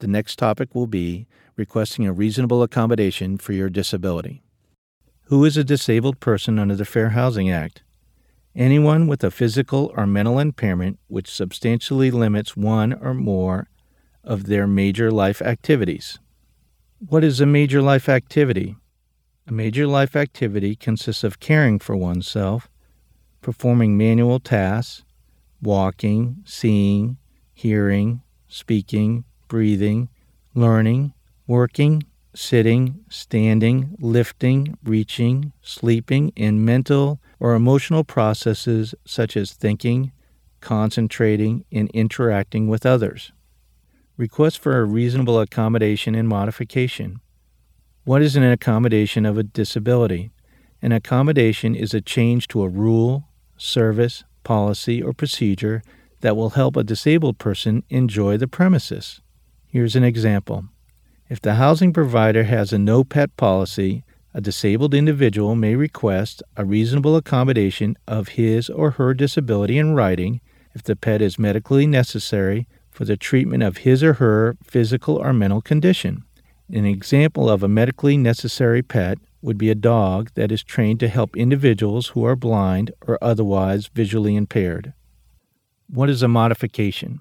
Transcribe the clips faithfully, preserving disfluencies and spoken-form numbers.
The next topic will be requesting a reasonable accommodation for your disability. Who is a disabled person under the Fair Housing Act? Anyone with a physical or mental impairment which substantially limits one or more of their major life activities. What is a major life activity? A major life activity consists of caring for oneself, performing manual tasks, walking, seeing, hearing, speaking, breathing, learning, working, sitting, standing, lifting, reaching, sleeping, and mental or emotional processes such as thinking, concentrating, and interacting with others. Request for a reasonable accommodation and modification. What is an accommodation of a disability? An accommodation is a change to a rule, service, policy, or procedure that will help a disabled person enjoy the premises. Here's an example. If the housing provider has a no-pet policy, a disabled individual may request a reasonable accommodation of his or her disability in writing if the pet is medically necessary for the treatment of his or her physical or mental condition. An example of a medically necessary pet would be a dog that is trained to help individuals who are blind or otherwise visually impaired. What is a modification?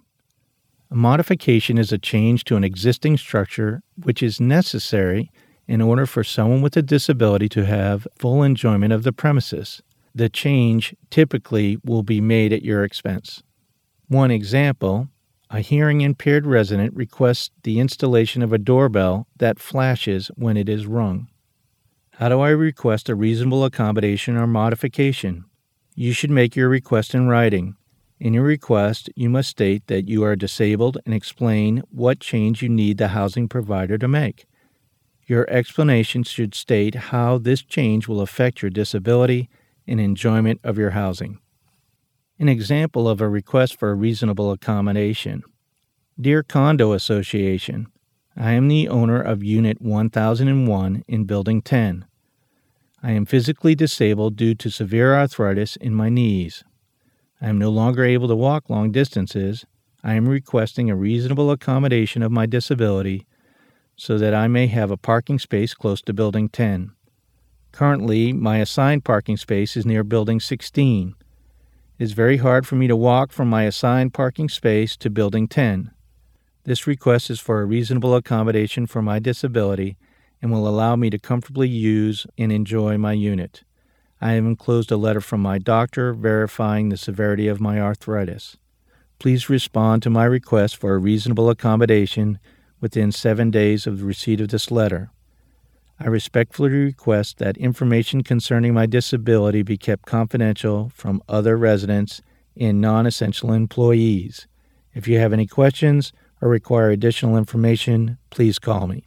A modification is a change to an existing structure which is necessary in order for someone with a disability to have full enjoyment of the premises. The change typically will be made at your expense. One example, a hearing-impaired resident requests the installation of a doorbell that flashes when it is rung. How do I request a reasonable accommodation or modification? You should make your request in writing. In your request, you must state that you are disabled and explain what change you need the housing provider to make. Your explanation should state how this change will affect your disability and enjoyment of your housing. An example of a request for a reasonable accommodation. Dear Condo Association, I am the owner of Unit one thousand one in Building ten. I am physically disabled due to severe arthritis in my knees. I am no longer able to walk long distances. I am requesting a reasonable accommodation of my disability so that I may have a parking space close to Building ten. Currently, my assigned parking space is near Building sixteen. It is very hard for me to walk from my assigned parking space to Building ten. This request is for a reasonable accommodation for my disability and will allow me to comfortably use and enjoy my unit. I have enclosed a letter from my doctor verifying the severity of my arthritis. Please respond to my request for a reasonable accommodation within seven days of the receipt of this letter. I respectfully request that information concerning my disability be kept confidential from other residents and non-essential employees. If you have any questions or require additional information, please call me.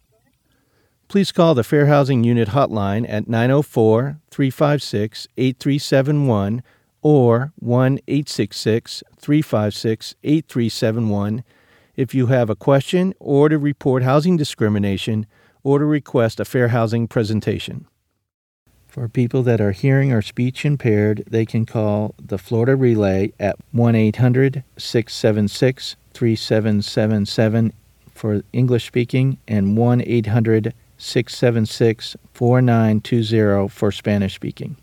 Please call the Fair Housing Unit hotline at nine oh four, three five six, eight three seven one or one eight six six, three five six, eight three seven one if you have a question or to report housing discrimination or to request a fair housing presentation. For people that are hearing or speech impaired, they can call the Florida Relay at one eight hundred, six seven six, three seven seven seven for English speaking and one eight hundred, six seven six, four nine two zero for Spanish speaking.